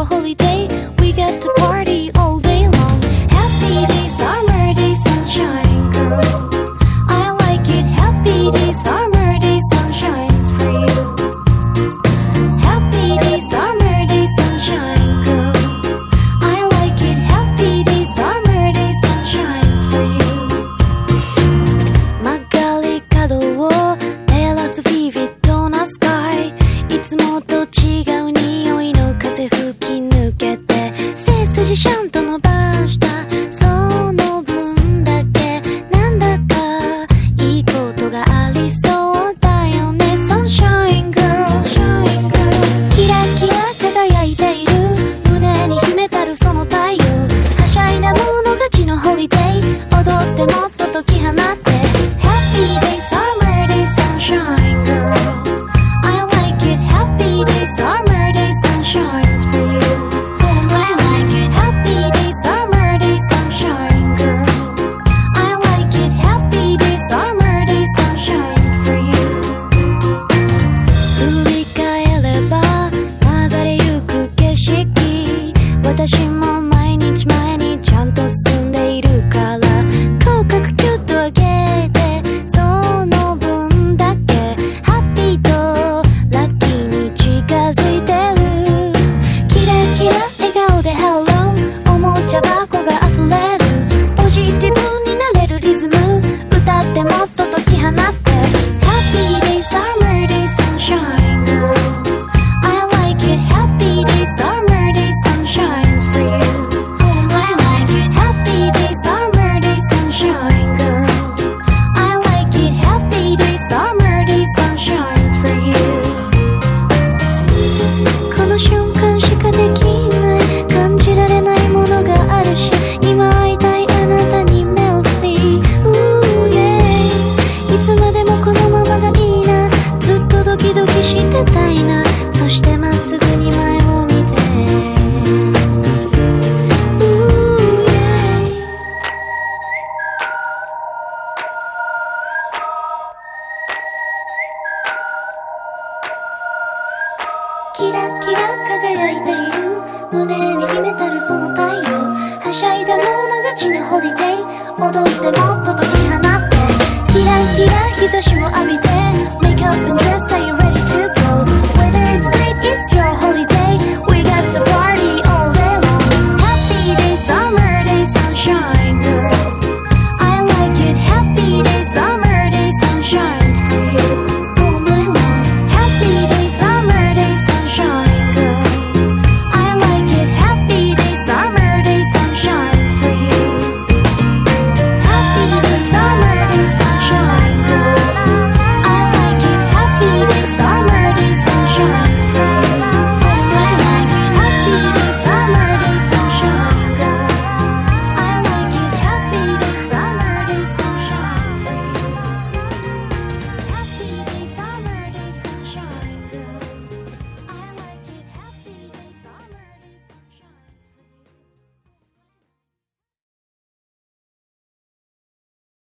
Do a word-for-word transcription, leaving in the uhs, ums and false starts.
a holiday. We get to party all day long. Happy day, summer day, sunshine, girl. I like it. Happy day, summer day, sunshine's for you. Happy day, summer day, sunshine, girl. I like it. Happy day, summer day, sunshine's for you. 曲がり角を照らすビビッドなスカイ。いつもと違う匂いの風吹き抜けて背筋シャンと伸ばしたその分だけなんだかいいことがありそうだよね Sunshine Girl。 キラキラ輝いている胸に秘めたるその太陽。はしゃいだ者勝ちのホリデー。踊ってもっと解き放って Happy day, summer day, sunshine girl. I like it. Happy day, summer day, sunshine's for you. I like it. Happy day, summer day, sunshine girl. I like it. Happy day, summer day, sunshine's for you. 振り返れば流れゆく景色。私も毎日前にちゃんと進んでいるから口角キュッと上げてその分だけハッピーとラッキーに近づいてる。キラキラ笑顔で Hello おもちゃ箱が溢れる。ポジティブになれるリズム歌ってもっと解き放って Happy day, summer day, sunshine girl. I like it. Happy day, summer day, sunshine's for you. I like it. Happy day, summer day, sunshine girl. I like it. Happy day, summer day, sunshine's for you. この瞬間しかできない感じられないものがあるし今会いたいあなたに目を See Ooh yeah いつまでもこのままがいいなずっとドキドキしてたいなそしてまっすぐに前を見て Ooh yeah キラキラ輝いている胸に秘めたるその太陽。はしゃいだ者勝ちのホリデー。踊ってもっと解き放ってキラキラ日差しを浴びて Make up and dress